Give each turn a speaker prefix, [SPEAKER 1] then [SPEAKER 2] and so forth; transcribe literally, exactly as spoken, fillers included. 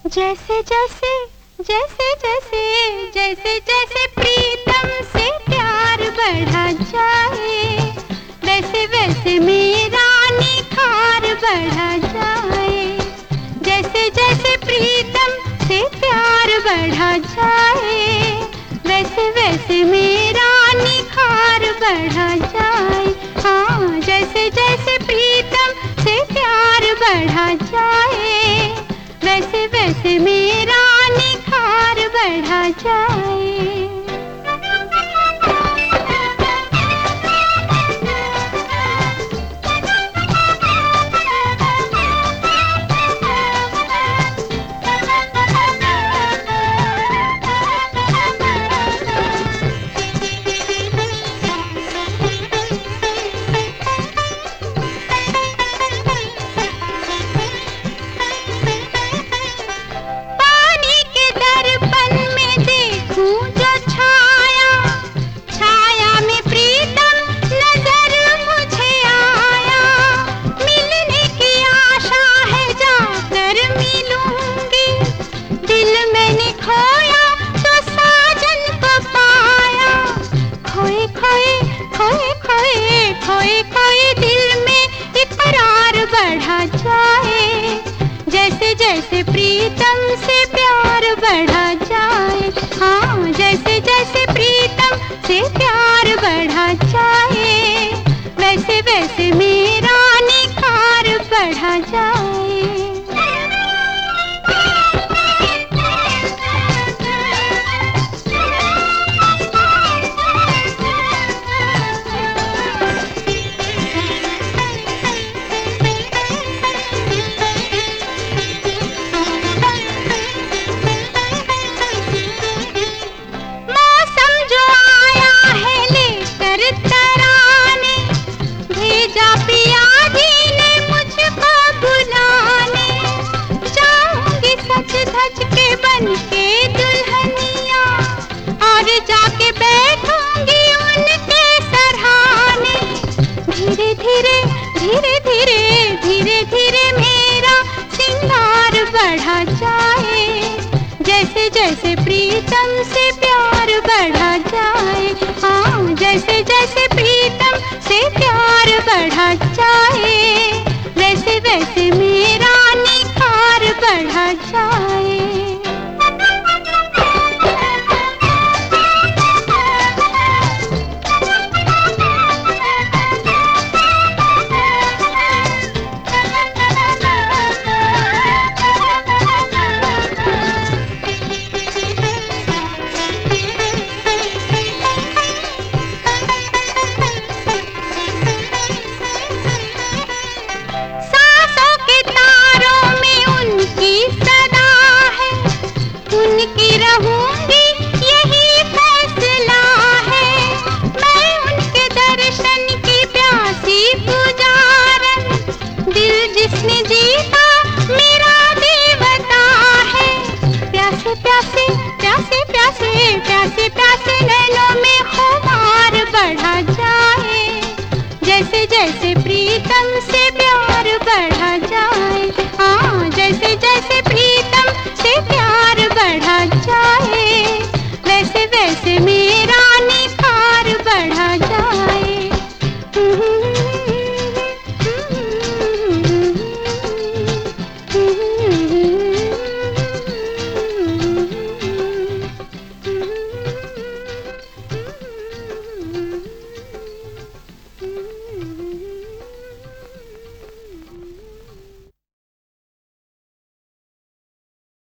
[SPEAKER 1] जैसे जैसे जैसे जैसे जैसे जैसे प्रीतम से प्यार बढ़ा जाए, वैसे वैसे मेरा निखार बढ़ा जाए। जैसे जैसे प्रीतम से प्यार बढ़ा जाए, वैसे वैसे मेरा निखार बढ़ा जाए। हाँ, जैसे जैसे प्रीतम से प्यार बढ़ा जाए, वैसे वैसे मेरा निखार बढ़ा जाए। खोए खोए दिल में इकरार बढ़ा जाए, जैसे जैसे प्रीतम से प्यार बढ़ा जाए। हाँ, जैसे जैसे प्रीतम से प्यार बढ़ा जाए, वैसे वैसे मेरा निखार बढ़ा जाए। के दुल्हनिया और जाके बैठूंगी उनके सरहाने। धीरे धीरे धीरे धीरे धीरे धीरे मेरा श्रृंगार बढ़ा जाए, जैसे जैसे प्रीतम से प्यार बढ़ा जाए। हाँ, जैसे जैसे प्रीतम से प्यार बढ़ा